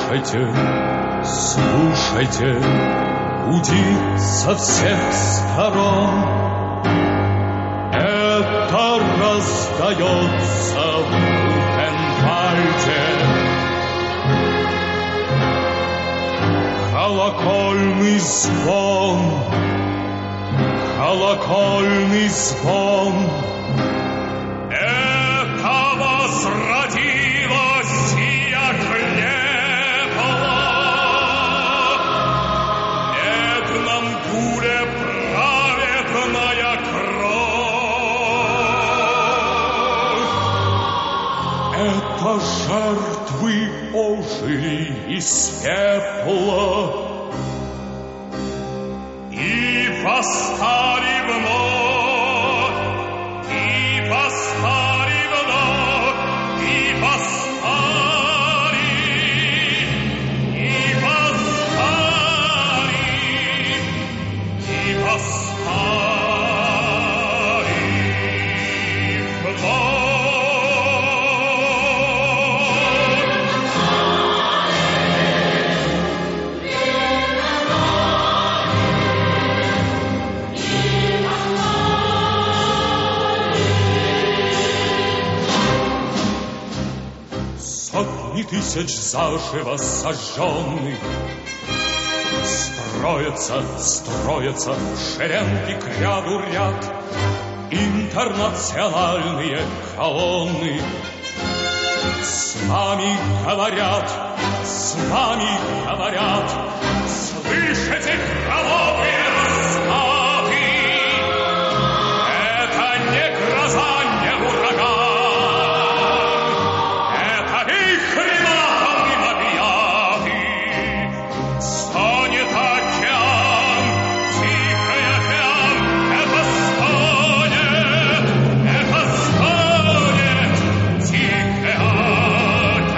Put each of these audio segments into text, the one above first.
Слушайте, слушайте, гудит со всех сторон. Это раздается в Бухенвальде. Колокольный звон, колокольный звон. Это возродилась сия крепла. Медном гуле праведная кровь. Это жертвы ожили из пепла и восстали вновь, и восстали вновь, и восстали, и восстали, и восстали вновь. Сотни тысяч заживо сожженных строятся, строятся в шеренги к ряду ряд интернациональные колонны. С нами говорят, слышите кровавые раскаты. Это не гроза, не ураган, это вихрь атомным объяты. Стонет океан, тихий океан, это стонет, тихий океан.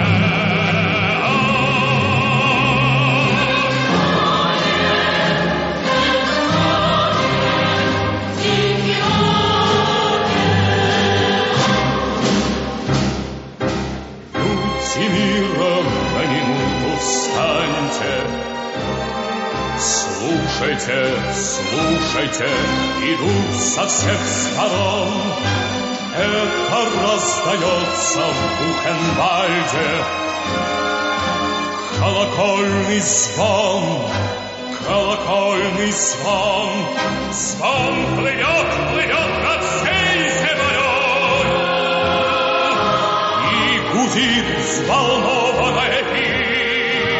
Люди мира, на минуту встаньте. Слушайте, слушайте, идут со всех сторон. Это раздается в Бухенвальде. Колокольный звон, колокольный звон. Звон плывет, плывет над всей землей и гудит взволнованно эфир.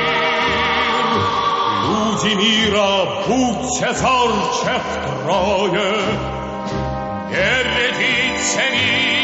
Люди мира, будьте зорче втрое, не глядите мир.